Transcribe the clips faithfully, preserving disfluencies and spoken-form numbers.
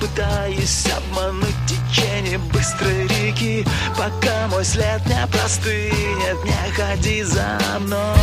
пытаюсь обмануть течение быстрой реки. Пока мой след не простынет, не ходи за мной.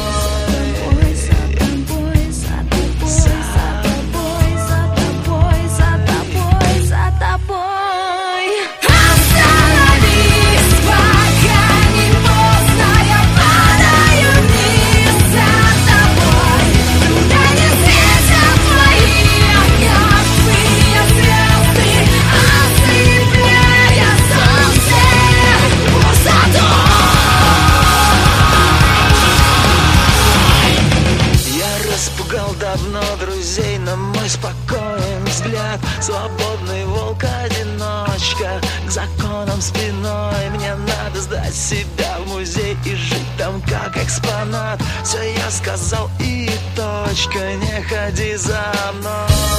Испугал давно друзей, но мой спокоен взгляд. Свободный волк-одиночка, к законам спиной. Мне надо сдать себя в музей и жить там как экспонат. Все я сказал и точка, не ходи за мной.